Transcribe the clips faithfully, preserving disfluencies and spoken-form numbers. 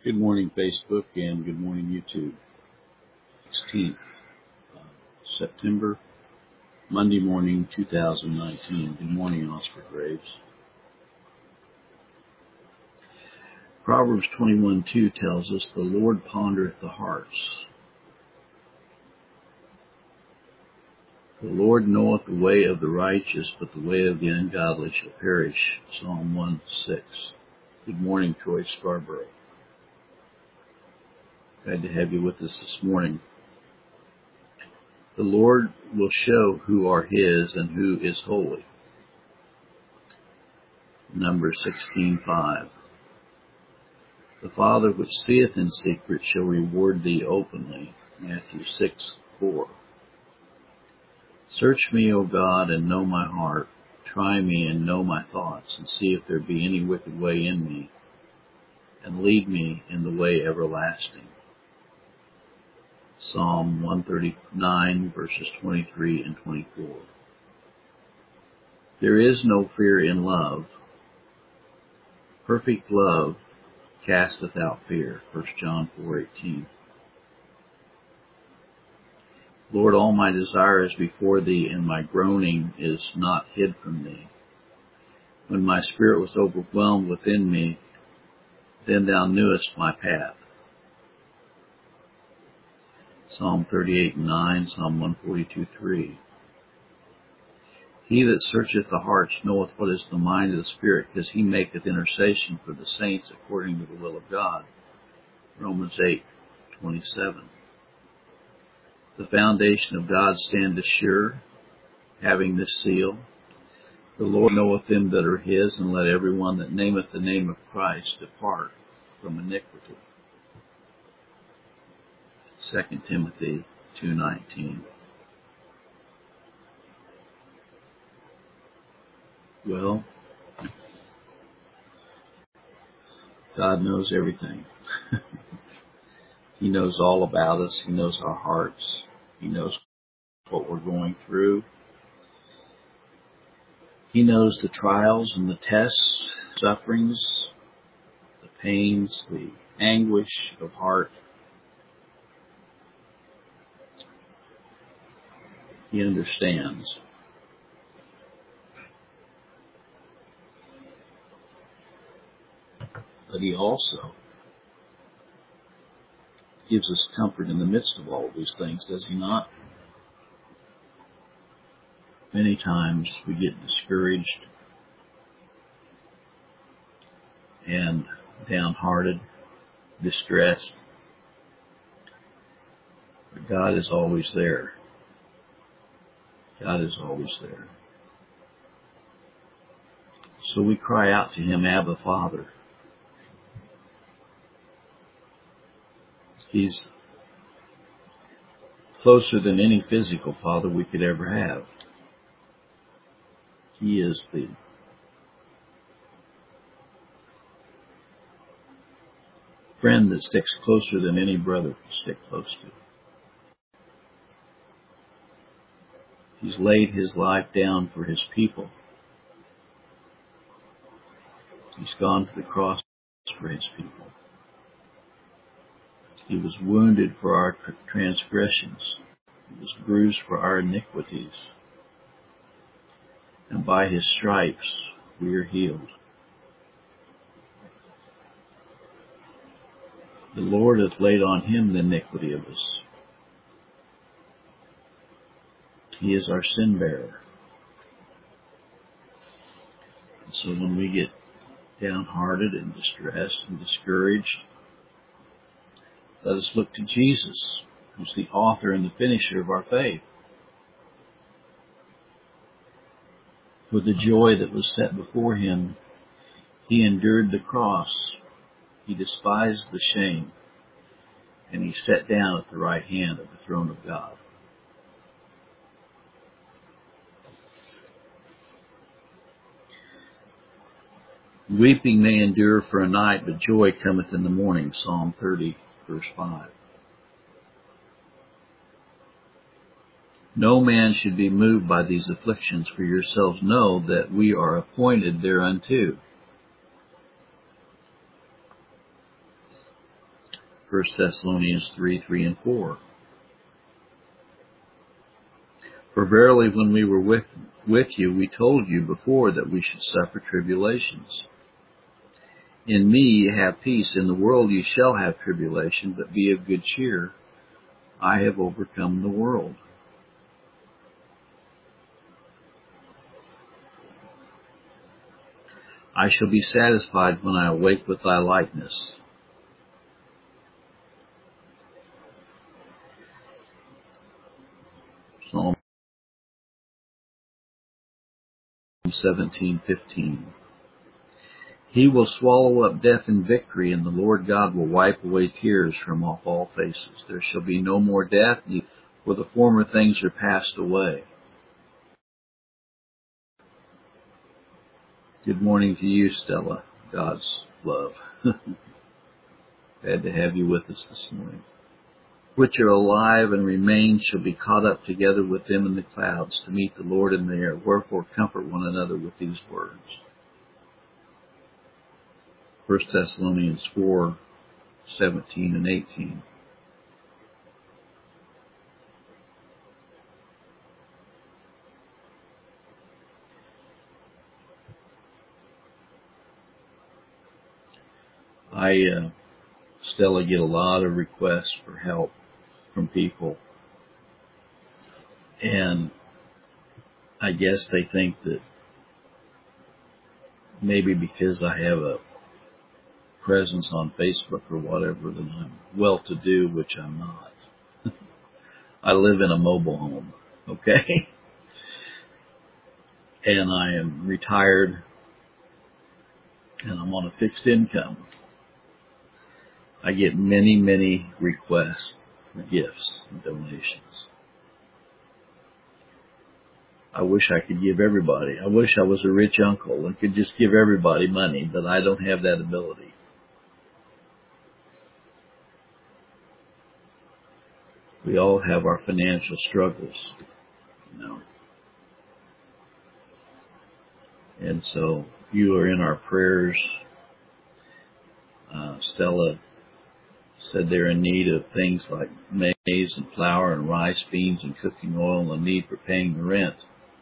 Good morning, Facebook, and good morning, YouTube. sixteenth uh, September, Monday morning, two thousand nineteen. Good morning, Oscar Graves. Proverbs twenty-one two tells us, "The Lord pondereth the hearts. The Lord knoweth the way of the righteous, but the way of the ungodly shall perish." Psalm one six. Good morning, Troy Scarborough. Glad to have you with us this morning. The Lord will show who are his and who is holy. Numbers sixteen five. The Father which seeth in secret shall reward thee openly. Matthew six four. Search me, O God, and know my heart. Try me and know my thoughts, and see if there be any wicked way in me, and lead me in the way everlasting. Psalm one thirty-nine, verses twenty-three and twenty-four. There is no fear in love. Perfect love casteth out fear. First John four eighteen. Lord, all my desire is before thee, and my groaning is not hid from thee. When my spirit was overwhelmed within me, then thou knewest my path. Psalm thirty-eight nine, Psalm one forty-two three. He that searcheth the hearts knoweth what is the mind of the Spirit, because he maketh intercession for the saints according to the will of God. Romans eight twenty-seven. The foundation of God standeth sure, having this seal: The Lord knoweth them that are his, and let every one that nameth the name of Christ depart from iniquity. Second Timothy two nineteen. Well, God knows everything. He knows all about us. He knows our hearts. He knows what we're going through. He knows the trials and the tests, sufferings, the pains, the anguish of heart. He understands. But he also gives us comfort in the midst of all of these things, does he not? Many times we get discouraged and downhearted, distressed. But God is always there. God is always there. So we cry out to him, Abba, Father. He's closer than any physical father we could ever have. He is the friend that sticks closer than any brother can stick close to. He's laid his life down for his people. He's gone to the cross for his people. He was wounded for our transgressions. He was bruised for our iniquities. And by his stripes we are healed. The Lord hath laid on him the iniquity of us. He is our sin bearer. And so when we get downhearted and distressed and discouraged, let us look to Jesus, who's the author and the finisher of our faith. For the joy that was set before him, he endured the cross. He despised the shame, and he sat down at the right hand of the throne of God. Weeping may endure for a night, but joy cometh in the morning. Psalm thirty, verse five. No man should be moved by these afflictions, for yourselves know that we are appointed thereunto. First Thessalonians three, three and four. For verily when we were with, with you, we told you before that we should suffer tribulations. In me ye have peace. In the world ye shall have tribulation, but be of good cheer. I have overcome the world. I shall be satisfied when I awake with thy likeness. Psalm seventeen fifteen. He will swallow up death in victory, and the Lord God will wipe away tears from off all faces. There shall be no more death, for the former things are passed away. Good morning to you, Stella. God's love. Glad to have you with us this morning. Which are alive and remain shall be caught up together with them in the clouds to meet the Lord in the air. Wherefore comfort one another with these words. First Thessalonians four, seventeen and eighteen. I, uh, Stella, get a lot of requests for help from people. And I guess they think that maybe because I have a presence on Facebook or whatever that I'm well-to-do, which I'm not. I live in a mobile home, okay? And I am retired, and I'm on a fixed income. I get many, many requests for gifts and donations. I wish I could give everybody. I wish I was a rich uncle and could just give everybody money, but I don't have that ability. We all have our financial struggles, you know. And so you are in our prayers. Uh, Stella said they're in need of things like maize and flour and rice, beans and cooking oil, and need for paying the rent.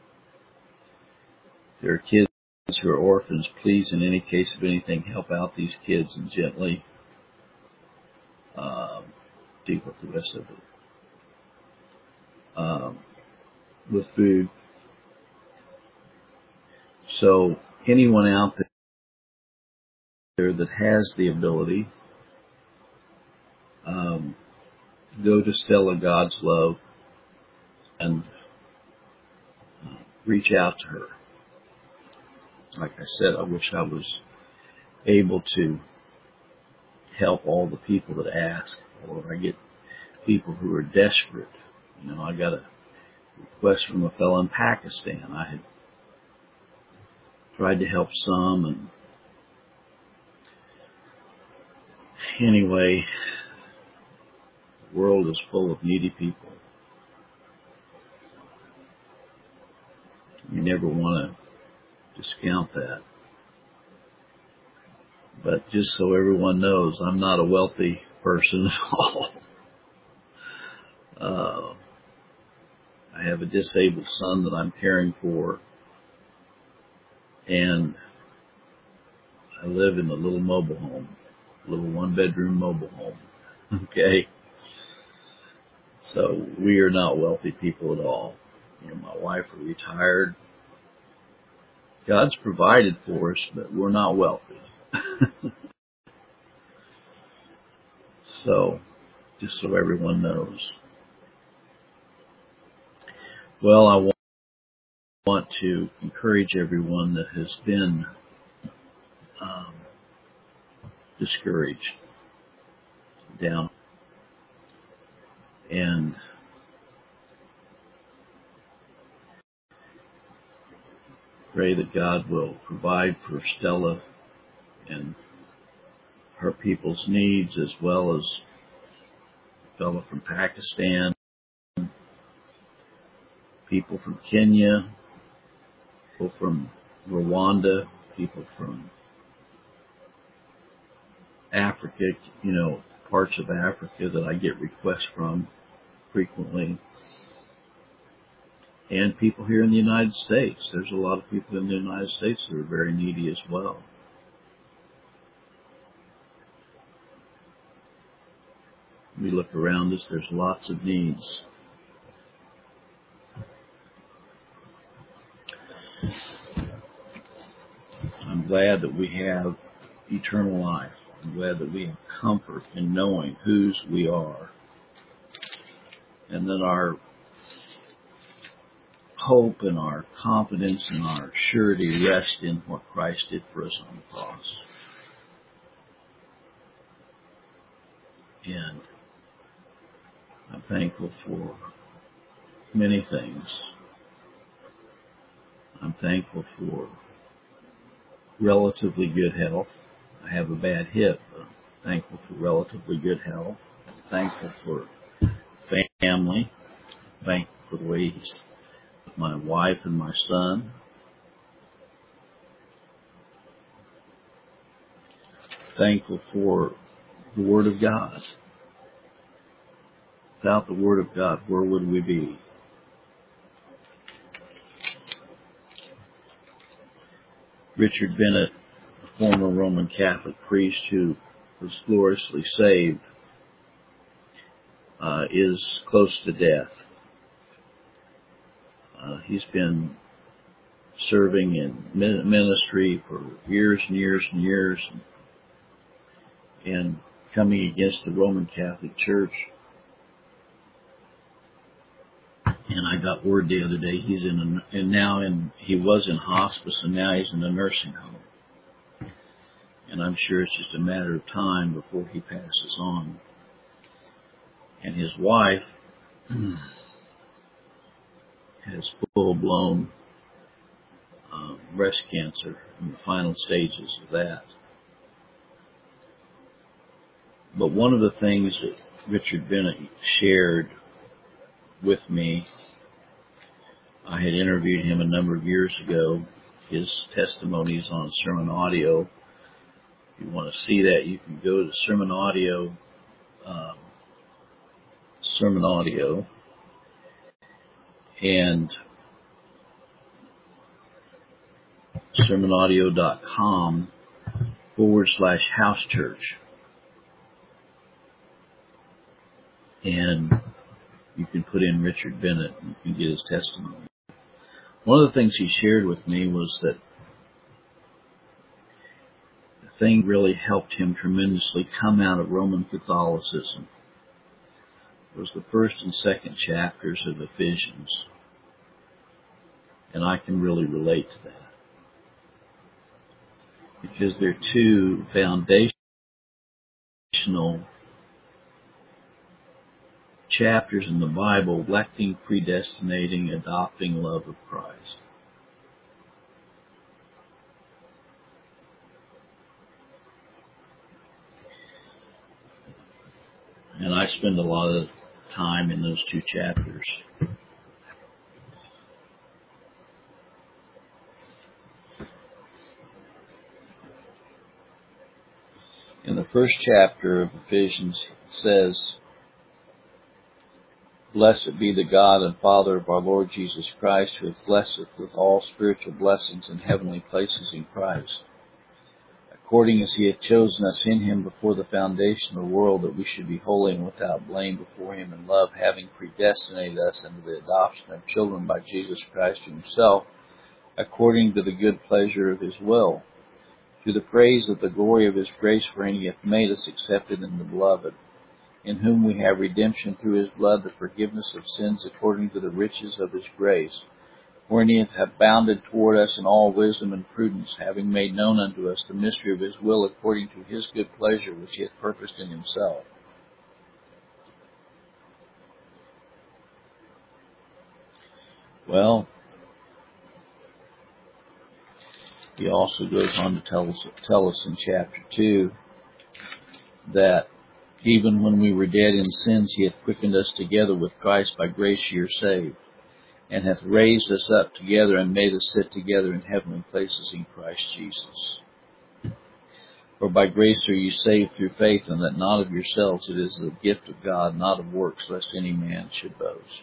There are kids who are orphans. Please, in any case of anything, help out these kids and gently um, deal with the rest of it. Um, with food. So anyone out there that has the ability, um, go to Stella God's Love and uh, reach out to her. Like I said, I wish I was able to help all the people that ask, or I get people who are desperate. You know, I got a request from a fellow in Pakistan. I had tried to help some, and anyway, the world is full of needy people. You never want to discount that. But just so everyone knows, I'm not a wealthy person at all. Uh, I have a disabled son that I'm caring for, and I live in a little mobile home, a little one-bedroom mobile home. Okay? So we are not wealthy people at all. You know, my wife are retired. God's provided for us, but we're not wealthy. So, just so everyone knows. Well, I want to encourage everyone that has been um, discouraged, down, and pray that God will provide for Stella and her people's needs, as well as a fellow from Pakistan, people from Kenya, people from Rwanda, people from Africa. You know, parts of Africa that I get requests from frequently. And people here in the United States. There's a lot of people in the United States that are very needy as well. We look around us, there's lots of needs. I'm glad that we have eternal life. I'm glad that we have comfort in knowing whose we are. And that our hope and our confidence and our surety rest in what Christ did for us on the cross. And I'm thankful for many things. I'm thankful for relatively good health. I have a bad hip, but I'm thankful for relatively good health. I'm thankful for family. I'm thankful for the way He's with my wife and my son. Thankful for the Word of God. Without the Word of God, where would we be? Richard Bennett, a former Roman Catholic priest who was gloriously saved, uh, is close to death. Uh, he's been serving in ministry for years and years and years, and, and coming against the Roman Catholic Church. And I got word the other day he's in, a, and now in, he was in hospice, and now he's in a nursing home. And I'm sure it's just a matter of time before he passes on. And his wife has full-blown uh, breast cancer in the final stages of that. But one of the things that Richard Bennett shared with me, I had interviewed him a number of years ago. His testimony is on Sermon Audio. If you want to see that, you can go to Sermon Audio, um, Sermon Audio, and sermonaudio.com forward slash house church. And you can put in Richard Bennett and you can get his testimony. One of the things he shared with me was that the thing really helped him tremendously come out of Roman Catholicism was the first and second chapters of Ephesians. And I can really relate to that. Because they're two foundational chapters in the Bible, electing, predestinating, adopting love of Christ. And I spend a lot of time in those two chapters. In the first chapter of Ephesians, it says, "Blessed be the God and Father of our Lord Jesus Christ, who hath blessed us with all spiritual blessings in heavenly places in Christ, according as He hath chosen us in Him before the foundation of the world, that we should be holy and without blame before Him in love, having predestinated us unto the adoption of children by Jesus Christ Himself, according to the good pleasure of His will, to the praise of the glory of His grace, wherein He hath made us accepted in the Beloved, in whom we have redemption through His blood, the forgiveness of sins according to the riches of His grace, wherein He hath abounded toward us in all wisdom and prudence, having made known unto us the mystery of His will, according to His good pleasure, which He hath purposed in Himself." Well, he also goes on to tell us, tell us in chapter two that even when we were dead in sins, He hath quickened us together with Christ. By grace ye are saved, and hath raised us up together and made us sit together in heavenly places in Christ Jesus. For by grace are you saved through faith, and that not of yourselves, it is the gift of God, not of works, lest any man should boast.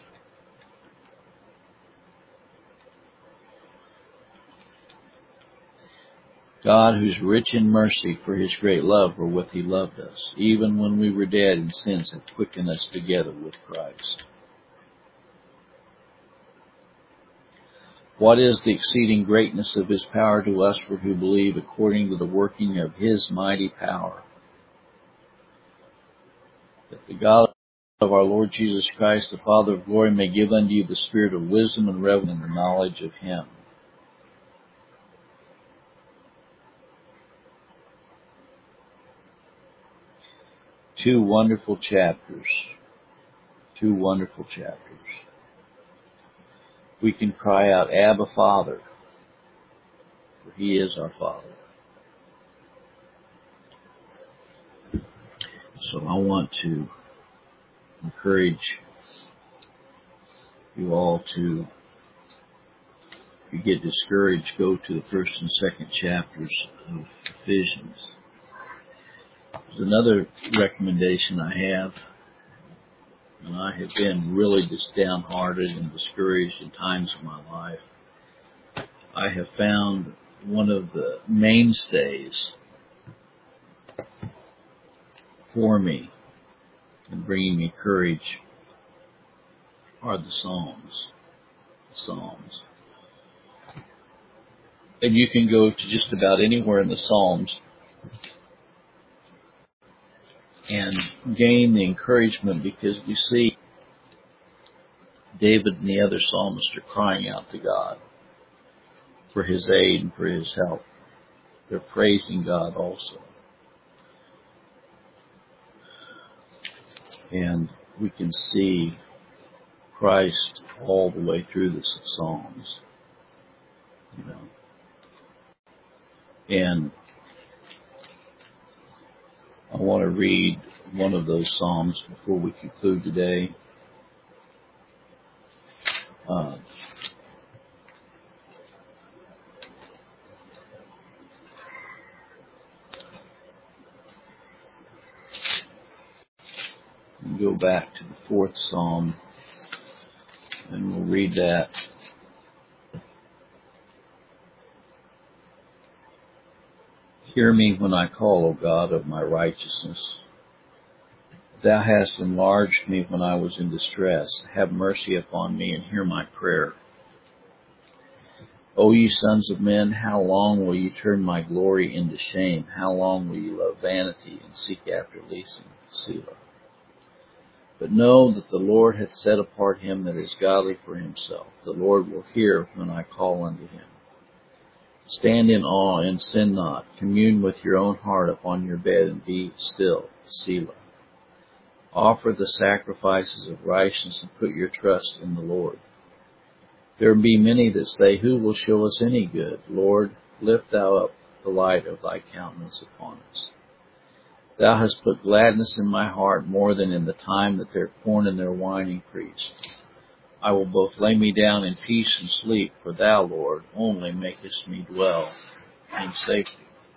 God, who is rich in mercy, for his great love wherewith he loved us, even when we were dead in sins, hath quickened us together with Christ. What is the exceeding greatness of his power to us for who believe, according to the working of his mighty power? That the God of our Lord Jesus Christ, the Father of glory, may give unto you the spirit of wisdom and revelation in the knowledge of him. Two wonderful chapters. Two wonderful chapters. We can cry out, Abba, Father, for he is our Father. So I want to encourage you all to, if you get discouraged, go to the first and second chapters of Ephesians. There's another recommendation I have, and I have been really just downhearted and discouraged in times of my life. I have found one of the mainstays for me and bringing me courage are the Psalms. The Psalms. And you can go to just about anywhere in the Psalms and gain the encouragement, because you see David and the other psalmists are crying out to God for his aid and for his help. They're praising God also. And we can see Christ all the way through the Psalms, you know. And I want to read one of those Psalms before we conclude today. Uh, go back to the fourth Psalm, and we'll read that. Hear me when I call, O God of my righteousness. Thou hast enlarged me when I was in distress. Have mercy upon me and hear my prayer. O ye sons of men, how long will ye turn my glory into shame? How long will ye love vanity and seek after leasing? Selah. But know that the Lord hath set apart him that is godly for himself. The Lord will hear when I call unto him. Stand in awe and sin not. Commune with your own heart upon your bed and be still. Selah. Offer the sacrifices of righteousness and put your trust in the Lord. There be many that say, who will show us any good? Lord, lift thou up the light of thy countenance upon us. Thou hast put gladness in my heart more than in the time that their corn and their wine increased. I will both lay me down in peace and sleep, for thou, Lord, only makest me dwell in safety.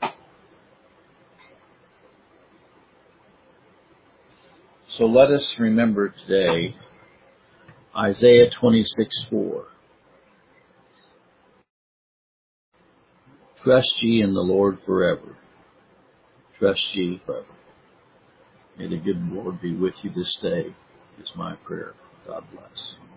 So let us remember today Isaiah twenty-six four. Trust ye in the Lord forever. Trust ye forever. May the good Lord be with you this day, is my prayer. God bless.